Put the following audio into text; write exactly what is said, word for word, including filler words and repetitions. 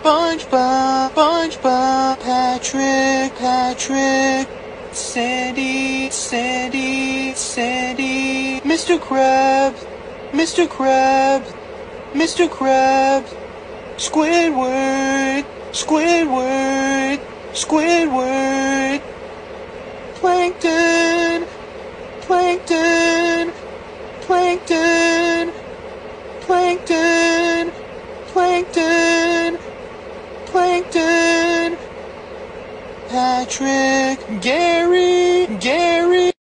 SpongeBob, SpongeBob, Patrick, Patrick, Sandy, Sandy, Sandy, Mister Krabs, Mister Krabs, Mister Krabs, Squidward, Squidward, Squidward, Plankton, Plankton, Plankton, Plankton, Plankton, Plankton, Patrick, Gary.